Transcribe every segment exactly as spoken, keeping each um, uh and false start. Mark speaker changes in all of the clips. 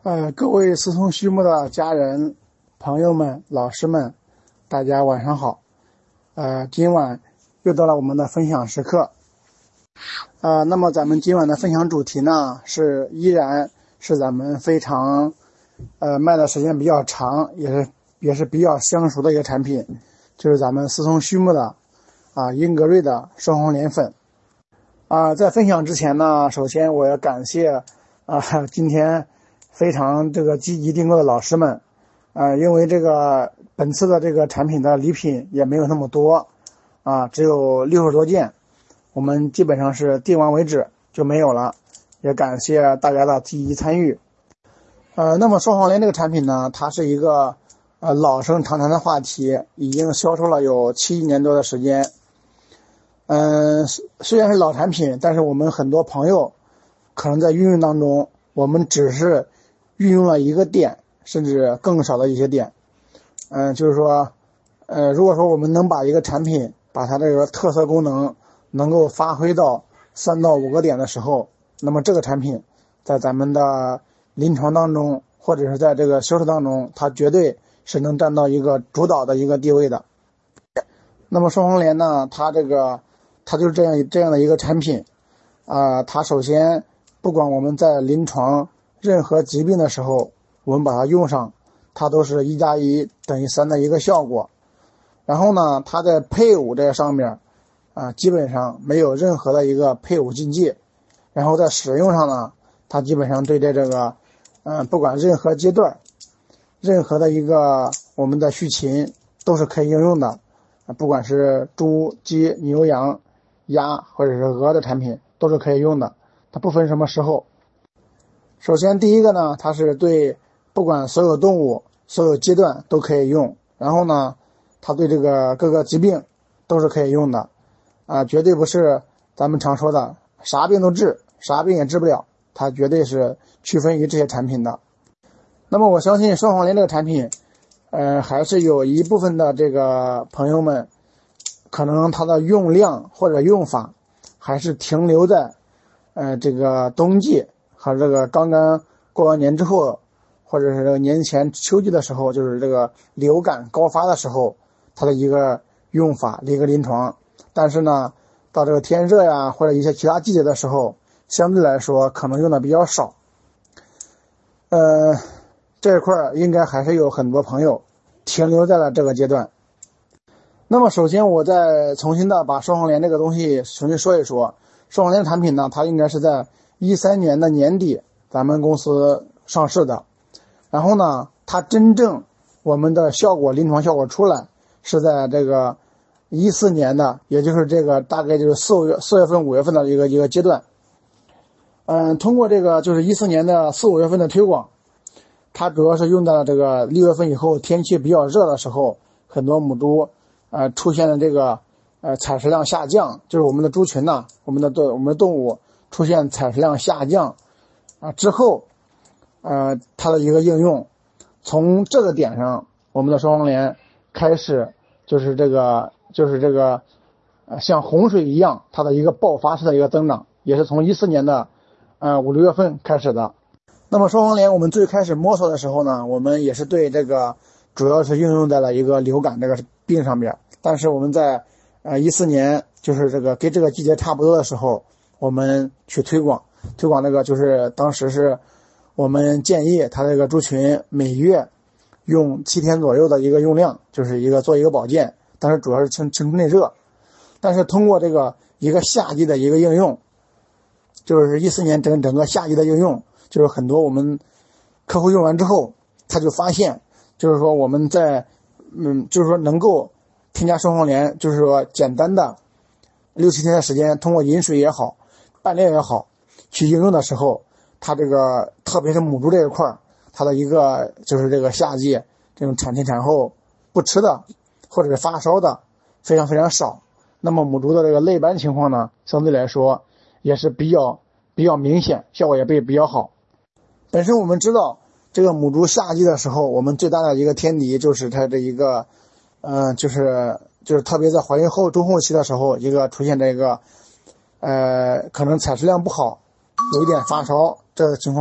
Speaker 1: 呃，各位思聪畜牧的家人、朋友们、老师们，大家晚上好。呃，今晚又到了我们的分享时刻。呃，那么咱们今晚的分享主题呢，是依然是咱们非常呃卖的时间比较长，也是也是比较相熟的一个产品，就是咱们思聪畜牧的啊英格瑞的双黄连粉。啊、呃，在分享之前呢，首先我要感谢啊、呃、今天非常这个积极订购的老师们，呃，因为这个本次的这个产品的礼品也没有那么多啊，只有六十多件，我们基本上是订完为止就没有了，也感谢大家的积极参与。呃，那么双黄连这个产品呢，它是一个呃老生常谈的话题，已经销售了有七年多的时间。嗯、呃，虽然是老产品，但是我们很多朋友可能在运用当中，我们只是运用了一个点，甚至更少的一些点。嗯、呃，就是说，呃，如果说我们能把一个产品，把它这个特色功能能够发挥到三到五个点的时候，那么这个产品在咱们的临床当中，或者是在这个销售当中，它绝对是能占到一个主导的一个地位的。那么双黄连呢，它这个它就是这样这样的一个产品啊、呃，它首先不管我们在临床任何疾病的时候，我们把它用上，它都是一加一等于三的一个效果。然后呢，它在配伍这上面啊、呃，基本上没有任何的一个配伍禁忌。然后在使用上呢，它基本上对这这个嗯、呃，不管任何阶段，任何的一个我们的畜禽都是可以应用的。不管是猪、鸡、牛、羊、鸭或者是鹅的产品都是可以用的，它不分什么时候。首先第一个呢，它是对不管所有动物、所有阶段都可以用。然后呢，它对这个各个疾病都是可以用的，啊、呃，绝对不是咱们常说的啥病都治，啥病也治不了，它绝对是区分于这些产品的。那么我相信双黄连这个产品，呃，还是有一部分的这个朋友们，可能它的用量或者用法还是停留在呃这个冬季和这个刚刚过完年之后，或者是这个年前秋季的时候，就是这个流感高发的时候，它的一个用法一个临床。但是呢，到这个天热呀或者一些其他季节的时候，相对来说可能用的比较少。呃这一块应该还是有很多朋友停留在了这个阶段。那么首先我再重新的把双黄连这个东西重新说一说。双黄连产品呢，它应该是在一三年的年底咱们公司上市的。然后呢，它真正我们的效果临床效果出来是在这个一四年的，也就是这个大概就是四五月四月份五月份的一个一个阶段。嗯，通过这个就是一四年的四五月份的推广，它主要是用在了这个六月份以后天气比较热的时候，很多母猪呃出现了这个呃采食量下降，就是我们的猪群呢，我们的动我们的动物出现采食量下降啊、呃、之后，呃它的一个应用，从这个点上，我们的双黄连开始就是这个就是这个呃像洪水一样，它的一个爆发式的一个增长，也是从一四年的呃五六月份开始的。那么双黄连我们最开始摸索的时候呢，我们也是对这个主要是应用在了一个流感这个病上面。但是我们在呃一四年就是这个跟这个季节差不多的时候，我们去推广推广这个就是当时是我们建议它这个猪群每月用七天左右的一个用量，就是一个做一个保健，但是主要是清清除内热。但是通过这个一个夏季的一个应用，就是一四年整整个夏季的应用，就是很多我们客户用完之后，他就发现，就是说我们在，嗯，就是说能够添加双黄连，就是说简单的六七天的时间，通过饮水也好，拌料也好，去应用的时候，它这个特别是母猪这一块，它的一个就是这个夏季这种产前产后不吃的或者是发烧的非常非常少。那么母猪的这个类斑情况呢，相对来说也是比较比较明显，效果也被比较好。本身我们知道这个母猪夏季的时候，我们最大的一个天敌就是它这一个呃就是就是特别在怀孕后中后期的时候，一个出现这个呃可能采食量不好，有一点发烧这个情况，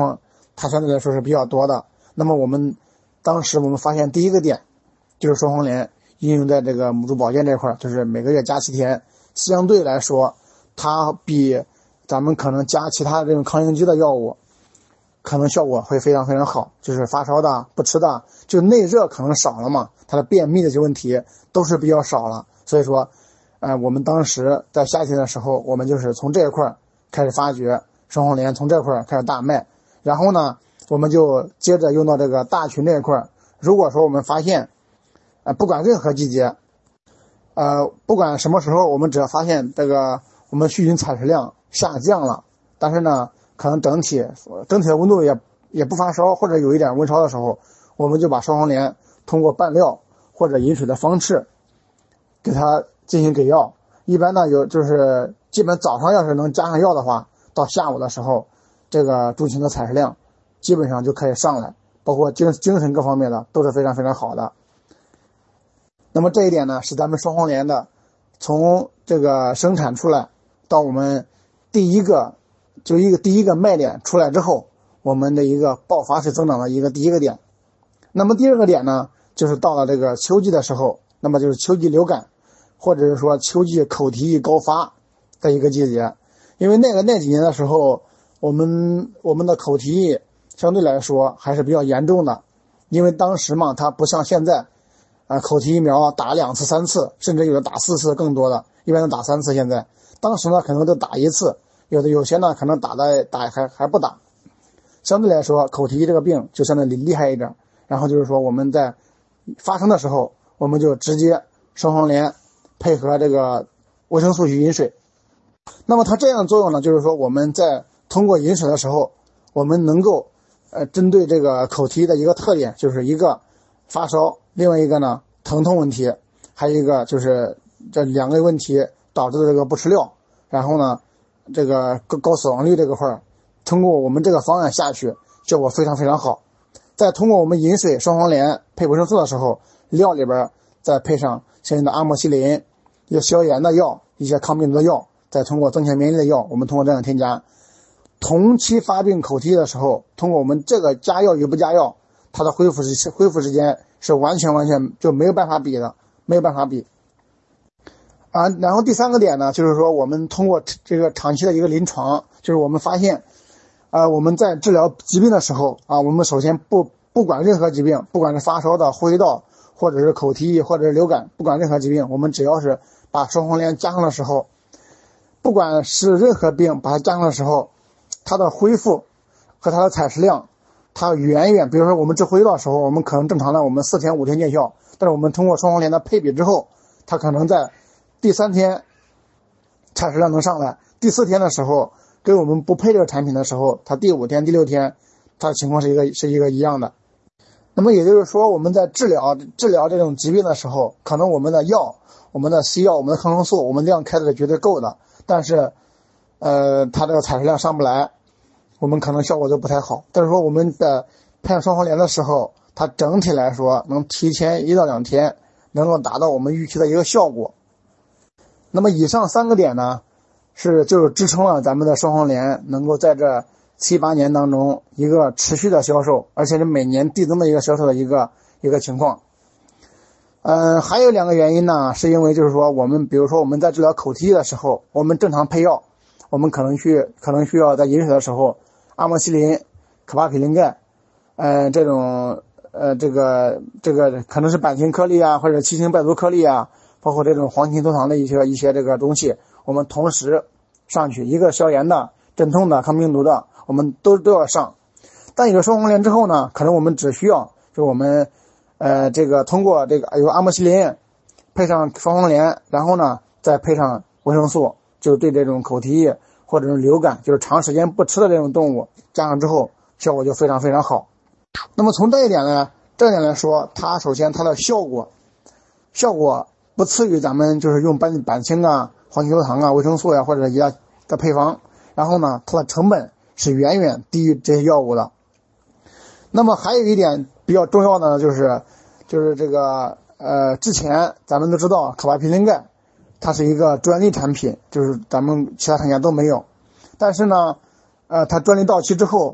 Speaker 1: 它相对来说是比较多的。那么我们当时我们发现第一个点就是双黄连应用在这个母猪保健这块，就是每个月加七天，相对来说它比咱们可能加其他这种抗应激的药物可能效果会非常非常好，就是发烧的不吃的就内热可能少了嘛，它的便秘的这些问题都是比较少了。所以说呃，我们当时在夏天的时候，我们就是从这一块开始发掘双黄连，从这块开始大卖，然后呢我们就接着用到这个大群这一块。如果说我们发现呃，不管任何季节呃，不管什么时候，我们只要发现这个我们细菌采食量下降了，但是呢可能整体整体的温度也也不发烧，或者有一点温烧的时候，我们就把双黄连通过拌料或者饮水的方式给它进行给药。一般呢有就是基本早上要是能加上药的话，到下午的时候这个猪群的采食量基本上就可以上来，包括精精神各方面的都是非常非常好的。那么这一点呢是咱们双黄连的从这个生产出来到我们第一个就一个第一个卖点出来之后，我们的一个爆发式增长的一个第一个点。那么第二个点呢，就是到了这个秋季的时候，那么就是秋季流感或者是说秋季口蹄疫高发的一个季节。因为那个那几年的时候，我们我们的口蹄疫相对来说还是比较严重的，因为当时嘛它不像现在啊、呃，口蹄疫苗打两次三次，甚至有的打四次更多的，一般都打三次。现在当时呢可能都打一次，有的有些呢可能打的打还还不打。相对来说口蹄疫这个病就相对厉害一点，然后就是说我们在发生的时候，我们就直接双黄连配合这个维生素与饮水。那么它这样的作用呢，就是说我们在通过饮水的时候，我们能够呃针对这个口蹄疫的一个特点，就是一个发烧，另外一个呢疼痛问题，还有一个就是这两个问题导致的这个不吃料，然后呢这个高高死亡率这个块儿，通过我们这个方案下去效果非常非常好。再通过我们饮水双黄连配维生素的时候，料里边再配上相应的阿莫西林，一些消炎的药，一些抗病毒的药，再通过增强免疫力的药，我们通过这样添加，同期发病口蹄疫的时候，通过我们这个加药与不加药，它的恢复时恢复时间是完全完全就没有办法比的，没有办法比啊。然后第三个点呢，就是说我们通过这个长期的一个临床，就是我们发现啊、呃，我们在治疗疾病的时候啊，我们首先不不管任何疾病，不管是发烧的、呼吸道，或者是口蹄疫，或者是流感，不管任何疾病，我们只要是把双黄连加上的时候，不管是任何病把它加上的时候，它的恢复和它的采食量，它远远，比如说我们治呼吸道的时候，我们可能正常的我们四天五天见效，但是我们通过双黄连的配比之后，它可能在第三天采食量能上来，第四天的时候跟我们不配这个产品的时候，它第五天第六天它的情况是一个是一个一样的。那么也就是说我们在治疗治疗这种疾病的时候，可能我们的药，我们的西药，我们的抗生素，我们量开的是绝对够的，但是呃它这个采食量上不来，我们可能效果就不太好。但是说我们在配上双黄连的时候，它整体来说能提前一到两天能够达到我们预期的一个效果。那么以上三个点呢，是就是支撑了咱们的双黄连能够在这七八年当中一个持续的销售，而且是每年递增的一个销售的一个一个情况。嗯、呃，还有两个原因呢，是因为就是说我们比如说我们在治疗口蹄疫的时候，我们正常配药，我们可能需可能需要在饮水的时候，阿莫西林、可巴匹林钙，呃，这种呃这个这个可能是板嗪颗粒啊，或者七星败毒颗粒啊，包括这种黄芩多糖的一些一些这个东西，我们同时上去，一个消炎的、镇痛的、抗病毒的，我们都都要上。但有了双黄连之后呢，可能我们只需要就我们呃这个通过这个有阿莫西林配上双黄连，然后呢再配上维生素，就对这种口蹄疫或者是流感，就是长时间不吃的这种动物加上之后，效果就非常非常好。那么从这一点呢，这一点来说，它首先它的效果效果不次于咱们就是用板板青啊、黄芪多糖啊、维生素呀、啊、或者其他的配方，然后呢它的成本是远远低于这些药物的。那么还有一点比较重要的呢，就是就是这个呃之前咱们都知道可巴匹林钙它是一个专利产品，就是咱们其他厂家都没有，但是呢呃它专利到期之后，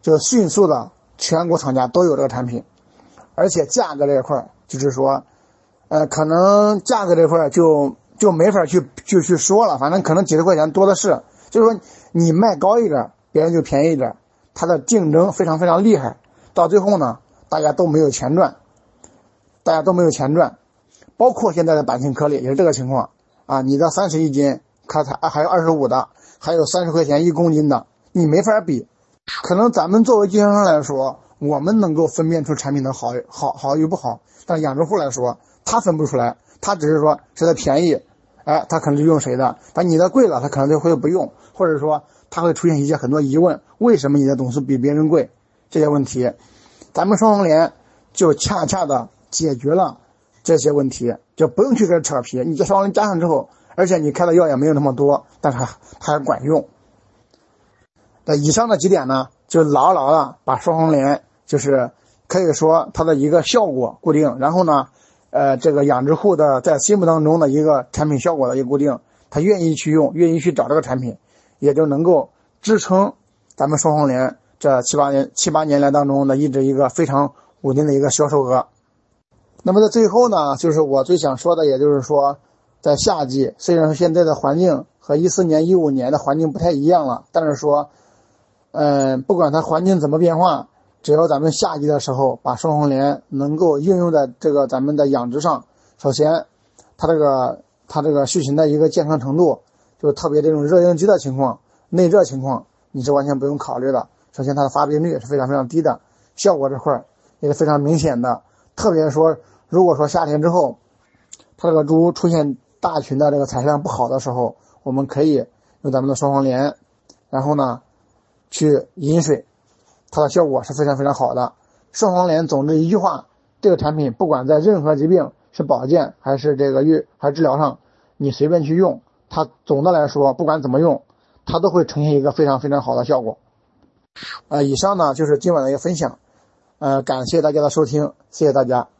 Speaker 1: 就迅速的全国厂家都有这个产品，而且价格这一块就是说，呃，可能价格这块就就没法去就去说了，反正可能几十块钱多的是，就是说你卖高一点，别人就便宜一点，它的竞争非常非常厉害，到最后呢，大家都没有钱赚，大家都没有钱赚，包括现在的板青颗粒也是这个情况啊，你的三十一斤，可它还有二十五的，还有三十块钱一公斤的，你没法比。可能咱们作为经销商来说，我们能够分辨出产品的好好好与不好，但养殖户来说，他分不出来，他只是说谁的便宜，哎，他可能就用谁的，但你的贵了，他可能就会不用，或者说他会出现一些很多疑问，为什么你的总是比别人贵？这些问题，咱们双黄连就恰恰的解决了这些问题，就不用去给它扯皮。你这双黄连加上之后，而且你开的药也没有那么多，但是还还管用。那以上的几点呢，就牢牢的把双黄连就是可以说它的一个效果固定，然后呢，呃，这个养殖户的在心目当中的一个产品效果的一个固定，他愿意去用，愿意去找这个产品，也就能够支撑咱们双黄连这七八年七八年来当中的一直一个非常稳定的一个销售额。那么在最后呢，就是我最想说的，也就是说，在夏季，虽然说现在的环境和一四年、一五年的环境不太一样了，但是说，嗯，不管它环境怎么变化，只要咱们夏季的时候把双黄连能够应用在这个咱们的养殖上，首先，它这个它这个畜禽的一个健康程度，就特别这种热应激的情况、内热情况，你是完全不用考虑的。首先，它的发病率是非常非常低的，效果这块也是非常明显的。特别说，如果说夏天之后，它这个猪出现大群的这个采样不好的时候，我们可以用咱们的双黄连，然后呢去饮水，它的效果是非常非常好的。双黄连总之一句话，这个产品不管在任何疾病，是保健还是这个预还是治疗上，你随便去用，它总的来说不管怎么用，它都会呈现一个非常非常好的效果。呃，以上呢就是今晚的一个分享，呃，感谢大家的收听，谢谢大家。